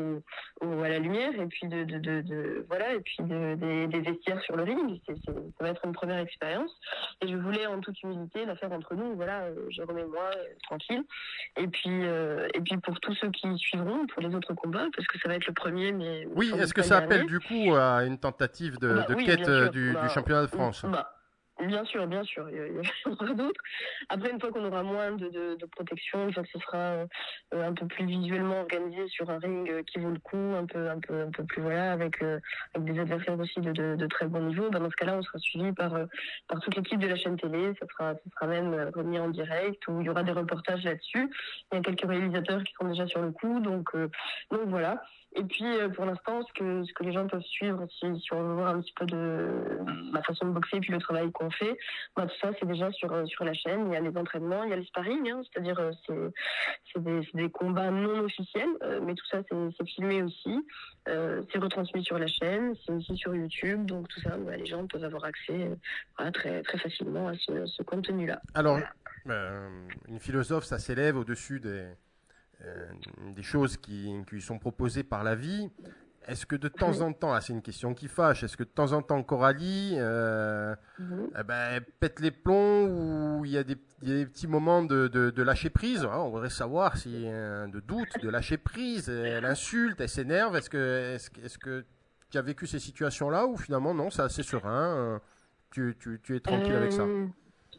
au, au, au, à la lumière et puis de, de, de, de voilà et puis de, des, des vestiaires sur le ring. C'est, c'est, ça va être une première expérience et je voulais en toute humilité la faire entre nous. Voilà, euh, Jérôme et moi, euh, tranquille. Et puis euh, et puis pour tous ceux qui suivront pour les autres combats, parce que ça va être le premier, mais Oui, sans est-ce doute que pas ça le dernier. appelle du coup à une tentative de, Bah de oui, quête bien euh, sûr. du, Bah, du championnat de France? Bah, bien sûr, bien sûr, il y, il y en aura d'autres. Après, une fois qu'on aura moins de, de, de protection, une fois que ce sera euh, un peu plus visuellement organisé sur un ring euh, qui vaut le coup, un peu, un peu, un peu plus voilà, avec, euh, avec des adversaires aussi de, de, de très bon niveau, bah, dans ce cas-là, on sera suivi par, euh, par toute l'équipe de la chaîne télé. Ça sera, ça sera même euh, remis en direct où il y aura des reportages là-dessus. Il y a quelques réalisateurs qui sont déjà sur le coup, donc, euh, donc voilà. Et puis, euh, pour l'instant, ce que, ce que les gens peuvent suivre, si, si on veut voir un petit peu de ma façon de boxer et puis le travail qu'on fait, bah, tout ça, c'est déjà sur, euh, sur la chaîne. Il y a les entraînements, il y a les sparring, hein, c'est-à-dire euh, c'est, c'est, des, c'est des combats non officiels, euh, mais tout ça, c'est, c'est filmé aussi. Euh, c'est retransmis sur la chaîne, c'est aussi sur YouTube. Donc, tout ça, bah, les gens peuvent avoir accès euh, voilà, très, très facilement à ce, ce contenu-là. Alors, Voilà. euh, une philosophe, ça s'élève au-dessus des, euh, des choses qui, qui lui sont proposées par la vie. est-ce que de temps en temps, ah, c'est une question qui fâche, est-ce que de temps en temps, Coralie, euh, Mhm. eh ben, elle pète les plombs ou il y a des, il y a des petits moments de, de, de lâcher prise? Hein, on voudrait savoir si euh, de doute, de lâcher prise, elle insulte, elle s'énerve. Est-ce que, est-ce, que- est-ce que tu as vécu ces situations-là ou finalement non, c'est assez serein, euh, tu, tu, tu es tranquille avec ça? Euh,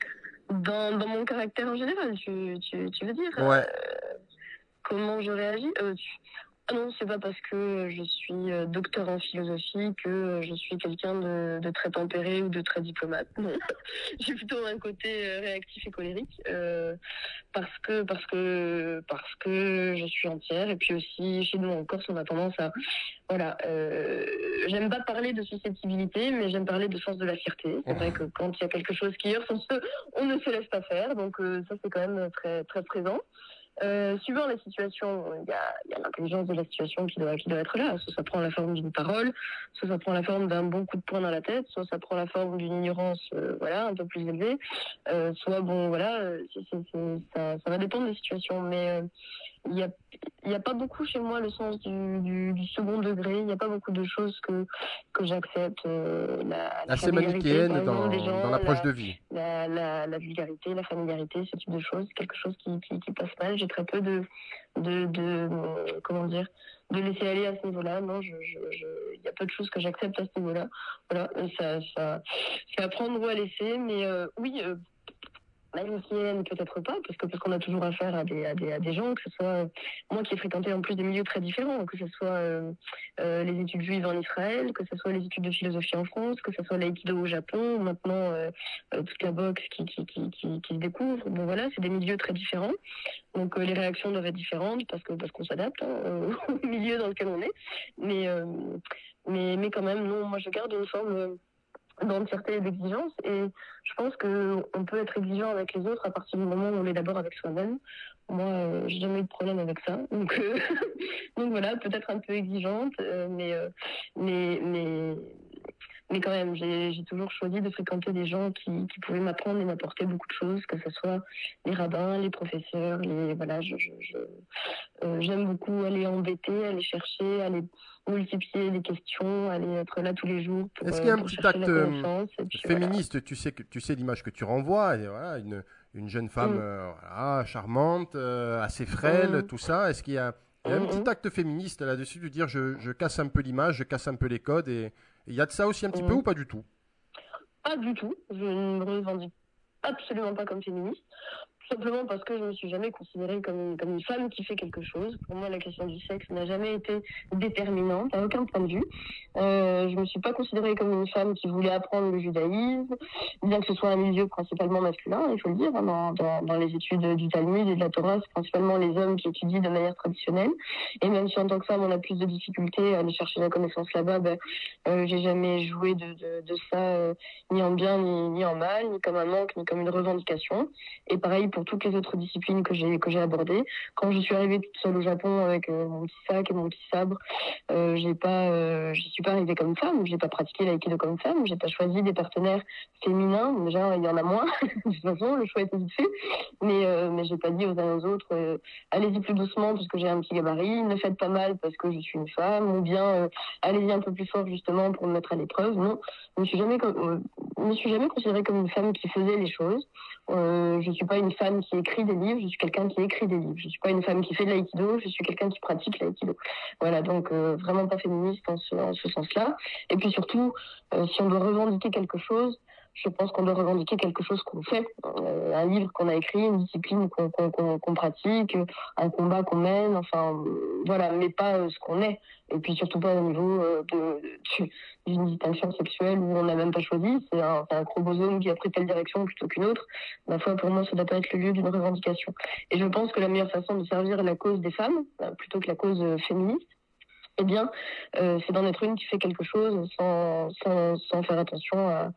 dans, dans mon caractère en général, tu, tu, tu veux dire Ouais. euh, comment je réagis euh, tu- Ah non, c'est pas parce que je suis euh, docteur en philosophie que euh, je suis quelqu'un de, de très tempéré ou de très diplomate. Non, j'ai plutôt un côté euh, réactif et colérique euh, parce que parce que parce que je suis entière et puis aussi chez nous en Corse on a tendance à voilà euh, j'aime pas parler de susceptibilité mais j'aime parler de sens de la fierté. C'est vrai que quand il y a quelque chose qui heurte, on, se, on ne se laisse pas faire donc euh, ça c'est quand même très très présent. Euh, suivant la situation, il y a, il y a l'intelligence de la situation qui doit, qui doit être là. Soit ça prend la forme d'une parole, soit ça prend la forme d'un bon coup de poing dans la tête, soit ça prend la forme d'une ignorance, euh, voilà, un peu plus élevée. Euh, soit bon, voilà, euh, c'est, c'est, c'est, ça, ça va dépendre des situations. Mais euh, il y a, il y a pas beaucoup chez moi le sens du, du, du second degré. Il n'y a pas beaucoup de choses que que j'accepte. Euh, la, la Assez familiarité, par manichéenne exemple, dans, des gens, dans l'approche la, de vie. la, la, la vulgarité, la familiarité, ce type de choses, quelque chose qui, qui, qui passe mal. J'ai très peu de, de, de euh, comment dire, de laisser aller à ce niveau-là. Non, je, je, je, il y a peu de choses que j'accepte à ce niveau-là. Voilà, ça, ça, c'est à prendre ou à laisser, mais euh, oui. Euh, Magicienne, peut-être pas, parce que parce qu'on a toujours affaire à des, à des à des gens, que ce soit euh, moi qui ai fréquenté en plus des milieux très différents, que ce soit euh, euh, les études juives en Israël, que ce soit les études de philosophie en France, que ce soit l'aïkido au Japon, maintenant euh, euh, toute la boxe qui qui qui qui, qui se découvre. Bon voilà, c'est des milieux très différents, donc euh, les réactions doivent être différentes parce que parce qu'on s'adapte hein, au milieu dans lequel on est, mais euh, mais mais quand même non, moi je garde une forme euh, d'entièreté et d'exigence et je pense que on peut être exigeant avec les autres à partir du moment où on est d'abord avec soi-même. Moi, euh, j'ai jamais eu de problème avec ça, donc euh, donc voilà, peut-être un peu exigeante, euh, mais euh, mais mais mais quand même, j'ai j'ai toujours choisi de fréquenter des gens qui qui pouvaient m'apprendre et m'apporter beaucoup de choses, que ce soit les rabbins, les professeurs, les voilà, je je, je euh, j'aime beaucoup aller embêter, aller chercher, aller multiplier les questions, aller être là tous les jours pour, Est-ce qu'il y a euh, un pour petit chercher acte la euh, connaissance. Et puis féministe? Tu sais que tu sais l'image que tu renvoies, et voilà, une, une jeune femme Mm. euh, voilà, charmante, euh, assez frêle, Mm. tout ça. Est-ce qu'il y a, il y a un Mm, petit mm, acte féministe là-dessus de dire je, je casse un peu l'image, je casse un peu les codes et et il y a de ça aussi un petit peu mm. ou pas du tout? Pas du tout. Je ne me revendique absolument pas comme féministe. Tout simplement parce que je ne me suis jamais considérée comme une, comme une femme qui fait quelque chose. Pour moi, la question du sexe n'a jamais été déterminante, à aucun point de vue. Euh, je me suis pas considérée comme une femme qui voulait apprendre le judaïsme, bien que ce soit un milieu principalement masculin, il faut le dire. Hein, dans, dans, dans les études du Talmud et de la Torah, c'est principalement les hommes qui étudient de manière traditionnelle. Et même si en tant que femme, on a plus de difficultés à aller chercher la connaissance là-bas, ben, euh, j'ai jamais joué de, de, de ça euh, ni en bien ni, ni en mal, ni comme un manque, ni comme une revendication. Et pareil pour toutes les autres disciplines que j'ai que j'ai abordées. Quand je suis arrivée toute seule au Japon avec euh, mon petit sac et mon petit sabre, euh, j'ai pas, euh, j'y suis pas arrivée comme femme. J'ai pas pratiqué l'aïkido comme femme. J'ai pas choisi des partenaires féminins. Déjà, il y en a moins. De toute façon, le choix était vite fait. Mais euh, mais j'ai pas dit aux uns aux autres, euh, allez-y plus doucement parce que j'ai un petit gabarit. Ne faites pas mal parce que je suis une femme. Ou bien euh, allez-y un peu plus fort justement pour me mettre à l'épreuve. Non, je me suis jamais, euh, je me suis jamais considérée comme une femme qui faisait les choses. Euh, je suis pas une femme qui écrit des livres, je suis quelqu'un qui écrit des livres. Je suis pas une femme qui fait de l'aïkido, je suis quelqu'un qui pratique l'aïkido. Voilà, donc euh, vraiment pas féministe en ce, en ce sens-là. Et puis surtout, euh, si on doit revendiquer quelque chose, je pense qu'on doit revendiquer quelque chose qu'on fait, euh, un livre qu'on a écrit, une discipline qu'on qu'on, qu'on, qu'on pratique, un combat qu'on mène, enfin euh, voilà, mais pas euh, ce qu'on est. Et puis surtout pas au niveau euh, de, de, d'une distinction sexuelle où on n'a même pas choisi, c'est un, c'est un chromosome qui a pris telle direction plutôt qu'une autre. Ma foi, pour moi, ça doit pas être le lieu d'une revendication. Et je pense que la meilleure façon de servir la cause des femmes, euh, plutôt que la cause euh, féministe, eh bien, euh, c'est d'en être une qui fait quelque chose sans, sans, sans faire attention à,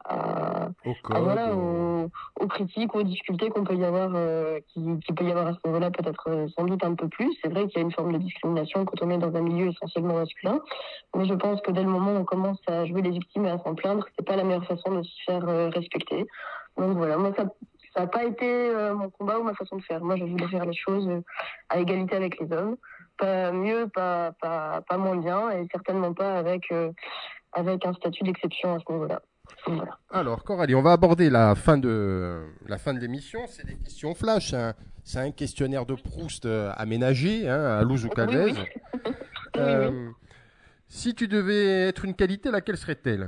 à, Au à code, voilà, au- aux, aux critiques, aux difficultés qu'on peut y avoir, euh, qui, qui peut y avoir à ce niveau-là, peut-être euh, sans doute un peu plus. C'est vrai qu'il y a une forme de discrimination quand on est dans un milieu essentiellement masculin, mais je pense que dès le moment où on commence à jouer les victimes et à s'en plaindre, c'est pas la meilleure façon de se faire euh, respecter. Donc voilà, moi ça ça n'a pas été euh, mon combat ou ma façon de faire. Moi, je voulais faire les choses euh, à égalité avec les hommes pas mieux, pas, pas, pas moins bien, et certainement pas avec, euh, avec un statut d'exception à ce niveau-là. Voilà. Alors, Coralie, on va aborder la fin de la fin de l'émission. C'est des questions flash. Hein. C'est un questionnaire de Proust euh, aménagé hein, à Louz ou Calvez. Oui, oui. Euh, oui, oui. Si tu devais être une qualité, laquelle serait-elle?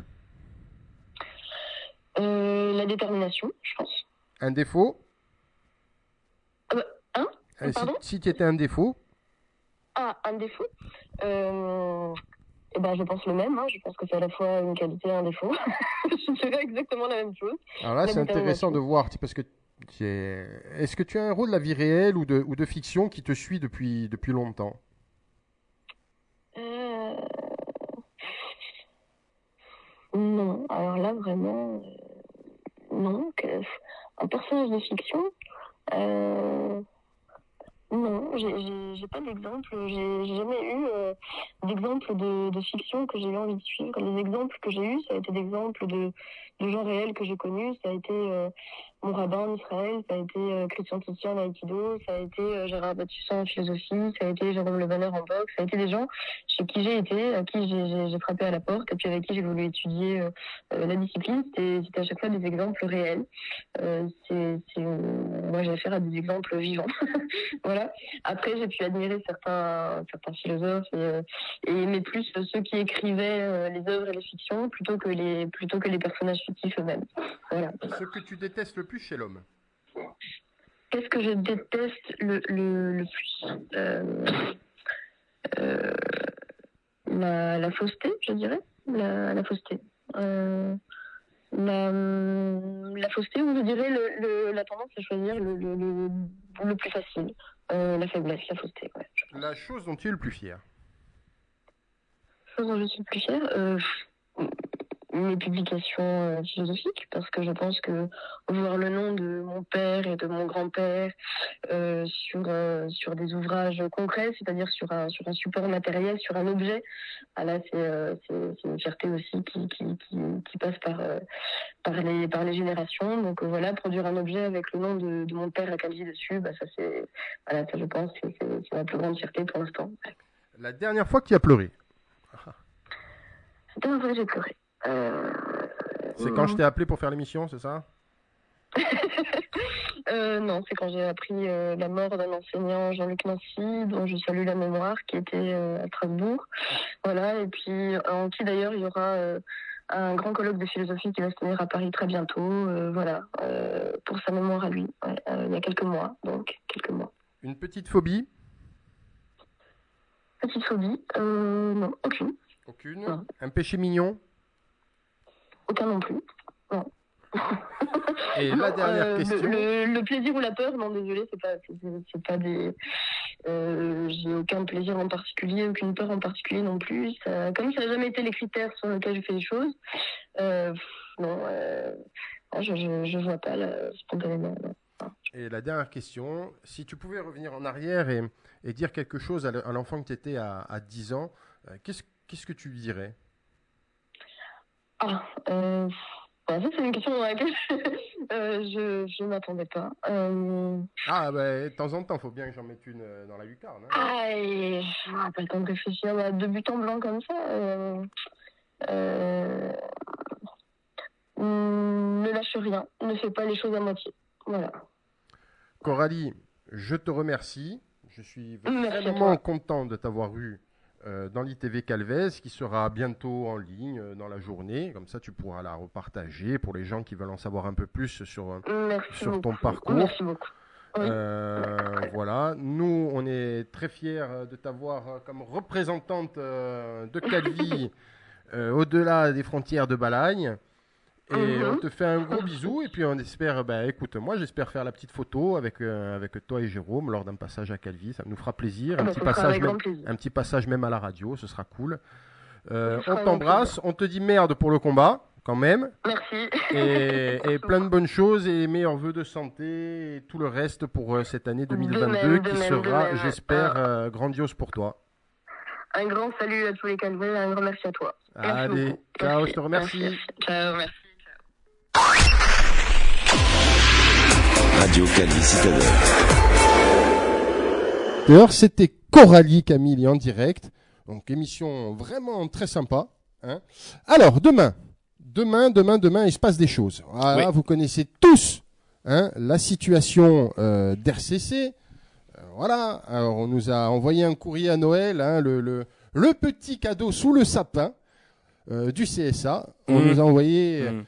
euh, La détermination, je pense. Un défaut? Ah bah, hein Euh, si, Pardon si tu étais un défaut? Ah, un défaut euh, eh ben, je pense le même. Hein. Je pense que c'est à la fois une qualité et un défaut. Je dirais exactement la même chose. Alors là, La c'est intéressant de voir, parce que tu es... est-ce que tu as un rôle de la vie réelle ou de, ou de fiction qui te suit depuis, depuis longtemps? Euh... Non, alors là, vraiment, euh, non. Que... Un personnage de fiction euh... Non, j'ai, j'ai, j'ai pas d'exemple. J'ai, j'ai jamais eu euh, d'exemple de, de fiction que j'ai eu envie de suivre. Les exemples que j'ai eus, ça a été d'exemples de, de gens réels que j'ai connus. Ça a été euh, mon rabbin en Israël, ça a été euh, Christian Tissier en Aïkido, ça a été euh, Gérard Batussan en philosophie, ça a été Jérôme Le Bonheur en boxe, ça a été des gens chez qui j'ai été, à qui j'ai, j'ai, j'ai frappé à la porte et puis avec qui j'ai voulu étudier euh, euh, la discipline. C'était, c'était à chaque fois des exemples réels. Euh, c'est, c'est, moi, j'ai affaire à des exemples vivants. Voilà. Après, j'ai pu admirer certains, certains philosophes et, euh, et aimer plus ceux qui écrivaient euh, les œuvres et les fictions plutôt que les, plutôt que les personnages fictifs eux-mêmes. Voilà. Ce que tu détestes le plus chez l'homme? Qu'est-ce que je déteste le, le, le plus euh, euh, la, la fausseté, je dirais. La, la fausseté. Euh, la, la fausseté, ou je dirais le, le, la tendance à choisir le, le, le, le plus facile. Euh, la faiblesse, la fausseté. Ouais, la chose dont tu es le plus fier? La chose dont je suis le plus fier euh, mes publications euh, philosophiques, parce que je pense que voir le nom de mon père et de mon grand-père euh, sur euh, sur des ouvrages concrets, c'est-à-dire sur un sur un support matériel, sur un objet, ah là c'est euh, c'est, c'est une fierté aussi qui qui qui, qui passe par euh, par les par les générations. Donc euh, voilà, produire un objet avec le nom de, de mon père à Calvi dessus, bah ça c'est voilà, ça je pense c'est c'est, c'est la plus grande fierté pour l'instant. La dernière fois que tu as pleuré? C'était un vrai que j'ai pleuré. Euh... C'est quand je t'ai appelé pour faire l'émission, c'est ça? euh, Non, c'est quand j'ai appris euh, la mort d'un enseignant, Jean-Luc Nancy, dont je salue la mémoire, qui était euh, à Strasbourg. Voilà, et puis en qui d'ailleurs il y aura euh, un grand colloque de philosophie qui va se tenir à Paris très bientôt. Euh, voilà, euh, pour sa mémoire à lui, ouais, euh, il y a quelques mois, donc quelques mois. Une petite phobie? Petite phobie? euh, Non, aucune. Aucune? Non. Un péché mignon? Aucun non plus. Non. Et non, la dernière euh, question. Le, le, le plaisir ou la peur, non, désolé, c'est pas, c'est, c'est pas des. Euh, j'ai aucun plaisir en particulier, aucune peur en particulier non plus. Ça, comme ça n'a jamais été les critères sur lesquels je fais les choses, euh, non, euh, je, je, je vois pas là, spontanément. Non. Et la dernière question, si tu pouvais revenir en arrière et, et dire quelque chose à l'enfant que tu étais à, à dix ans, euh, qu'est-ce, qu'est-ce que tu lui dirais? Ah, euh, bah, ça c'est une question dans laquelle euh, je ne m'attendais pas. Euh... Ah, bah, de temps en temps, il faut bien que j'en mette une euh, dans la lucarne. Hein. Ah, et je n'aurai pas le temps de réfléchir à deux buts en blanc comme ça. Euh... Euh... Ne lâche rien, ne fais pas les choses à moitié. Voilà. Coralie, je te remercie. Je suis Merci vraiment content de t'avoir eu euh, dans l'I T V Calvez, qui sera bientôt en ligne euh, dans la journée. Comme ça, tu pourras la repartager pour les gens qui veulent en savoir un peu plus sur, sur ton parcours. Merci beaucoup. Oui. Euh, voilà. Nous, on est très fiers de t'avoir comme représentante euh, de Calvi euh, au-delà des frontières de Balagne. Et mm-hmm. on te fait un gros bisou et puis on espère, bah, écoute, moi j'espère faire la petite photo avec, euh, avec toi et Jérôme lors d'un passage à Calvi, ça nous fera plaisir, un, bah, petit passage même, un petit passage même à la radio, ce sera cool. Euh, on t'embrasse, on te dit merde pour le combat quand même. Merci. Et, et plein de bonnes choses et meilleurs vœux de santé et tout le reste pour euh, cette année deux mille vingt-deux de même, qui de sera, même. j'espère, euh, grandiose pour toi. Un grand salut à tous les Calvais, un grand merci à toi. Allez, merci ciao, merci. je te remercie. Merci. Ciao, merci. Radio Calvi Citadelle. heures. C'était Coralie Camille en direct. Donc émission vraiment très sympa. Hein. Alors demain, demain, demain, demain, il se passe des choses. Voilà, oui. Vous connaissez tous hein, la situation euh, d'R C C. Euh, voilà. Alors on nous a envoyé un courrier à Noël, hein, le, le, le petit cadeau sous le sapin euh, du C S A. On mmh. nous a envoyé. Mmh.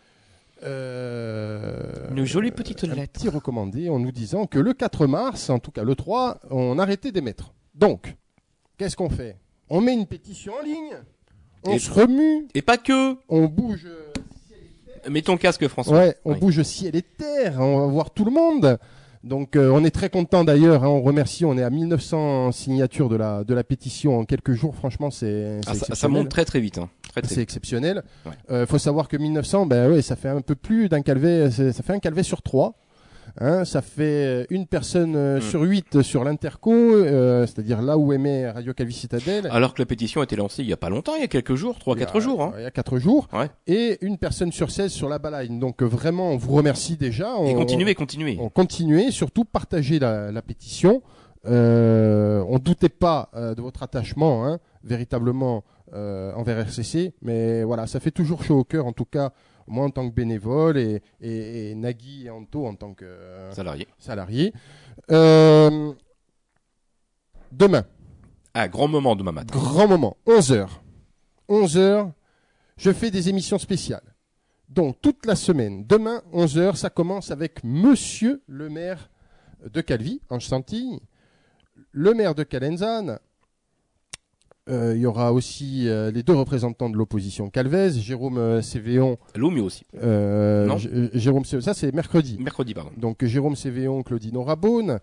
Euh, Une jolie petite un lettre. Petit recommandé en nous disant que le quatre mars, en tout cas le trois, on arrêtait d'émettre. Donc, qu'est-ce qu'on fait? On met une pétition en ligne, on et se remue. Et pas que. On bouge. Mets ton casque, François. Ouais, on oui. bouge ciel et terre, on va voir tout le monde. Donc, euh, on est très content d'ailleurs, hein, on remercie, on est à mille neuf cents signatures de la, de la pétition en quelques jours, franchement, c'est, c'est ah, ça, ça monte très très vite. Hein. Très, très c'est vite. exceptionnel. Il ouais. euh, faut savoir que mille neuf cents, ben ouais, ça fait un peu plus d'un calvet, ça fait un calvet sur trois. Hein, ça fait une personne euh, mmh. sur huit sur l'interco, euh, c'est-à-dire là où émet Radio Calvi Citadelle. Alors que la pétition a été lancée il y a pas longtemps, il y a quelques jours, trois, quatre jours. Hein. Il y a quatre jours. Ouais. Et une personne sur seize sur la balagne. Donc euh, vraiment, on vous remercie déjà. On, et continuez, continuez. On continuez, surtout partagez la, la pétition. Euh, on doutait pas euh, de votre attachement, hein, véritablement euh, envers R C C, mais voilà, ça fait toujours chaud au cœur, en tout cas. Moi en tant que bénévole et, et, et Nagui et Anto en tant que euh, salarié. salarié. Euh, demain. Ah, grand moment demain matin. Grand moment. onze heures. onze heures, je fais des émissions spéciales. Donc toute la semaine. Demain, onze heures, ça commence avec Monsieur le maire de Calvi, Ange Santille, le maire de Calenzane. Il euh, y aura aussi euh, les deux représentants de l'opposition calvaise, Jérôme euh, Sévéon. Loumi aussi. Euh, non. J- Jérôme Sévéon, ça c'est mercredi. Mercredi, pardon. Donc Jérôme Sévéon, Claudine Rabone,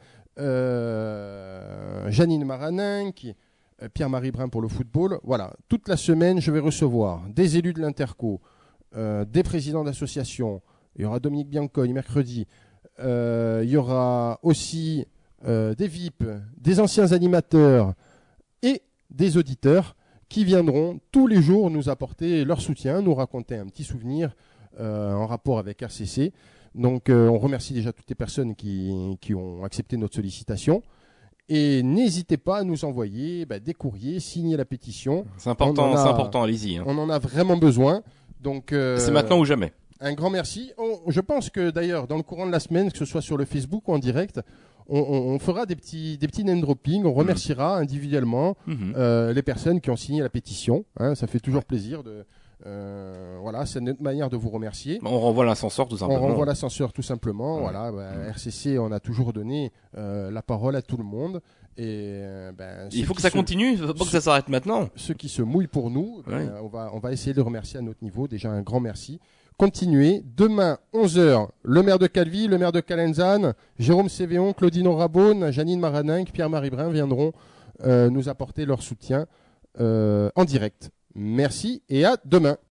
euh, Janine Maraninck, euh, Pierre-Marie Brun pour le football. Voilà, toute la semaine, je vais recevoir des élus de l'Interco, euh, des présidents d'associations. Il y aura Dominique Biancogne mercredi. Euh, il y aura aussi euh, des V I P, des anciens animateurs et des auditeurs qui viendront tous les jours nous apporter leur soutien, nous raconter un petit souvenir euh, en rapport avec R C C. Donc euh, on remercie déjà toutes les personnes qui, qui ont accepté notre sollicitation. Et n'hésitez pas à nous envoyer bah, des courriers, signer la pétition. C'est important, a, c'est important, allez-y. Hein. On en a vraiment besoin. Donc, euh, c'est maintenant ou jamais. Un grand merci. On, je pense que d'ailleurs, dans le courant de la semaine, que ce soit sur le Facebook ou en direct, on, on, on fera des petits, des petits name dropping. On remerciera mmh. individuellement mmh. Euh, les personnes qui ont signé la pétition. Hein, ça fait toujours ouais. plaisir de. Euh, voilà, c'est notre manière de vous remercier. On renvoie l'ascenseur tout simplement. On renvoie l'ascenseur tout simplement. Ouais. Voilà, bah, ouais. R C C, on a toujours donné euh, la parole à tout le monde. Et euh, ben, il faut que ça se... continue, il faut pas que ça s'arrête maintenant. Ceux qui se mouillent pour nous, ouais. ben, on va, on va essayer de les remercier à notre niveau. Déjà un grand merci. Continuez. Demain, onze heures, le maire de Calvi, le maire de Calenzane, Jérôme Sévéon, Claudine Rabone, Janine Maraninck, Pierre-Marie Brun viendront euh, nous apporter leur soutien euh, en direct. Merci et à demain.